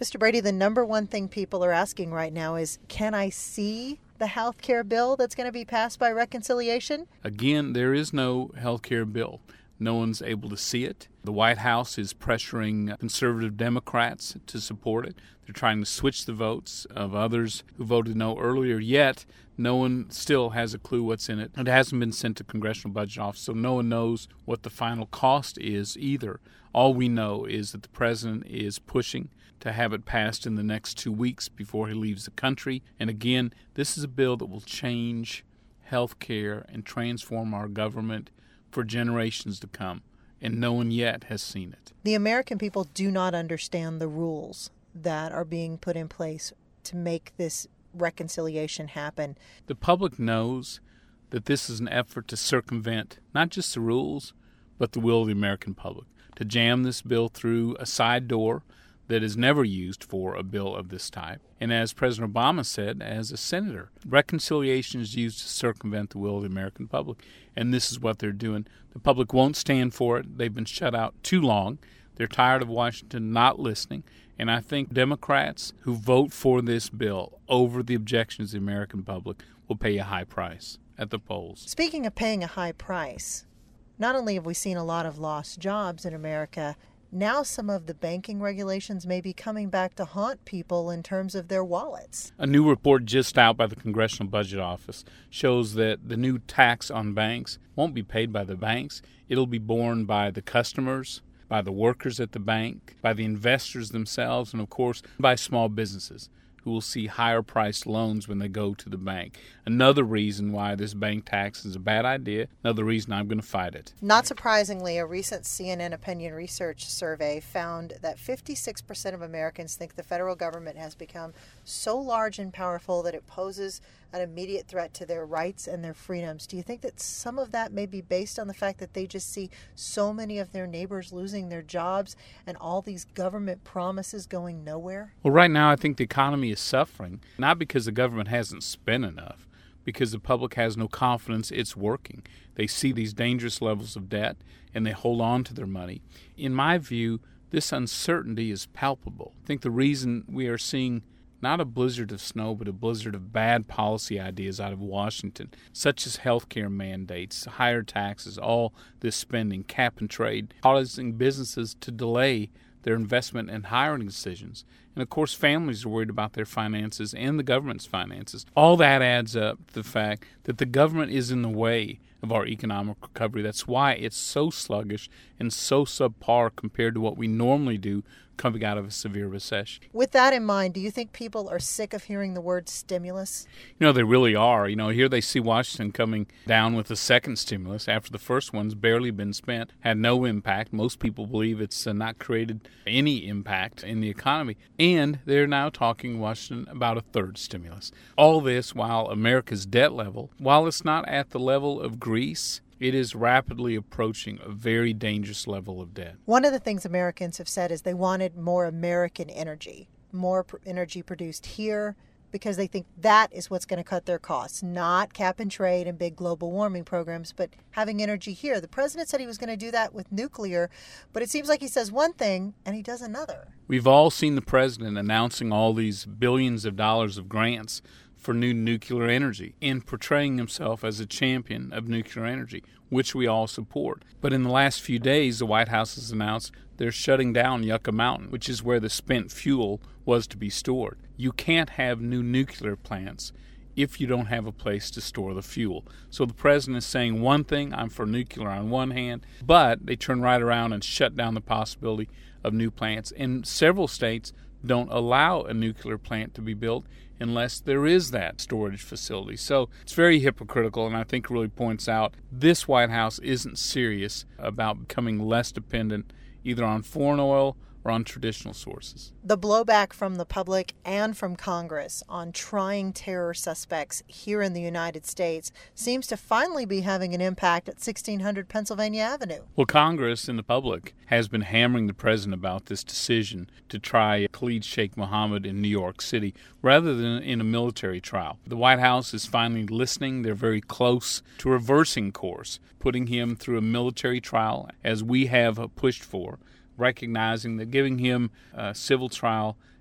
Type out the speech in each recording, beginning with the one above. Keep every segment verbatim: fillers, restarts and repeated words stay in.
Mister Brady, the number one thing people are asking right now is, can I see the health care bill that's going to be passed by reconciliation? Again, there is no health care bill. No one's able to see it. The White House is pressuring conservative Democrats to support it. They're trying to switch the votes of others who voted no earlier, yet no one still has a clue what's in it. It hasn't been sent to Congressional Budget Office, so no one knows what the final cost is either. All we know is that the president is pushing to have it passed in the next two weeks before he leaves the country. And again, this is a bill that will change health care and transform our government for generations to come, and no one yet has seen it. The American people do not understand the rules that are being put in place to make this reconciliation happen. The public knows that this is an effort to circumvent not just the rules, but the will of the American public, to jam this bill through a side door that is never used for a bill of this type. And as President Obama said, as a senator, reconciliation is used to circumvent the will of the American public. And this is what they're doing. The public won't stand for it. They've been shut out too long. They're tired of Washington not listening. And I think Democrats who vote for this bill over the objections of the American public will pay a high price at the polls. Speaking of paying a high price, not only have we seen a lot of lost jobs in America, now some of the banking regulations may be coming back to haunt people in terms of their wallets. A new report just out by the Congressional Budget Office shows that the new tax on banks won't be paid by the banks. It'll be borne by the customers, by the workers at the bank, by the investors themselves, and of course by small businesses who will see higher priced loans when they go to the bank. Another reason why this bank tax is a bad idea, another reason I'm going to fight it. Not surprisingly, a recent C N N Opinion Research survey found that fifty-six percent of Americans think the federal government has become so large and powerful that it poses an immediate threat to their rights and their freedoms. Do you think that some of that may be based on the fact that they just see so many of their neighbors losing their jobs and all these government promises going nowhere? Well, right now I think the economy is suffering, not because the government hasn't spent enough, because the public has no confidence it's working. They see these dangerous levels of debt and they hold on to their money. In my view, this uncertainty is palpable. I think the reason we are seeing not a blizzard of snow, but a blizzard of bad policy ideas out of Washington, such as health care mandates, higher taxes, all this spending, cap and trade, causing businesses to delay their investment and hiring decisions. And of course, families are worried about their finances and the government's finances. All that adds up to the fact that the government is in the way of our economic recovery. That's why it's so sluggish and so subpar compared to what we normally do coming out of a severe recession. With that in mind, do you think people are sick of hearing the word stimulus? You know, they really are. You know, here they see Washington coming down with a second stimulus after the first one's barely been spent, had no impact. Most people believe it's uh, not created any impact in the economy. And they're now talking in Washington about a third stimulus. All this while America's debt level, while it's not at the level of Greece, it is rapidly approaching a very dangerous level of debt. One of the things Americans have said is they wanted more American energy, more pr- energy produced here, because they think that is what's going to cut their costs, not cap and trade and big global warming programs, but having energy here. The president said he was going to do that with nuclear, but it seems like he says one thing and he does another. We've all seen the president announcing all these billions of dollars of grants for new nuclear energy and portraying himself as a champion of nuclear energy, which we all support. But in the last few days, the White House has announced they're shutting down Yucca Mountain, which is where the spent fuel was to be stored. You can't have new nuclear plants if you don't have a place to store the fuel. So the president is saying one thing, I'm for nuclear on one hand, but they turn right around and shut down the possibility of new plants. And several states don't allow a nuclear plant to be built unless there is that storage facility. So it's very hypocritical, and I think really points out this White House isn't serious about becoming less dependent either on foreign oil or on traditional sources. The blowback from the public and from Congress on trying terror suspects here in the United States seems to finally be having an impact at sixteen hundred Pennsylvania Avenue. Well, Congress and the public has been hammering the president about this decision to try Khalid Sheikh Mohammed in New York City rather than in a military trial. The White House is finally listening. They're very close to reversing course, putting him through a military trial, as we have pushed for, recognizing that giving him a civil trial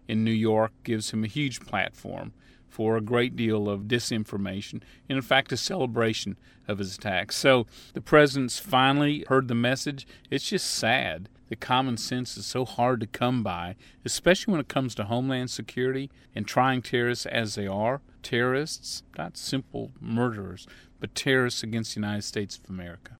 in New York gives him a huge platform for a great deal of disinformation, and in fact a celebration of his attacks. So the president's finally heard the message. It's just sad that common sense is so hard to come by, especially when it comes to homeland security and trying terrorists as they are. Terrorists, not simple murderers, but terrorists against the United States of America.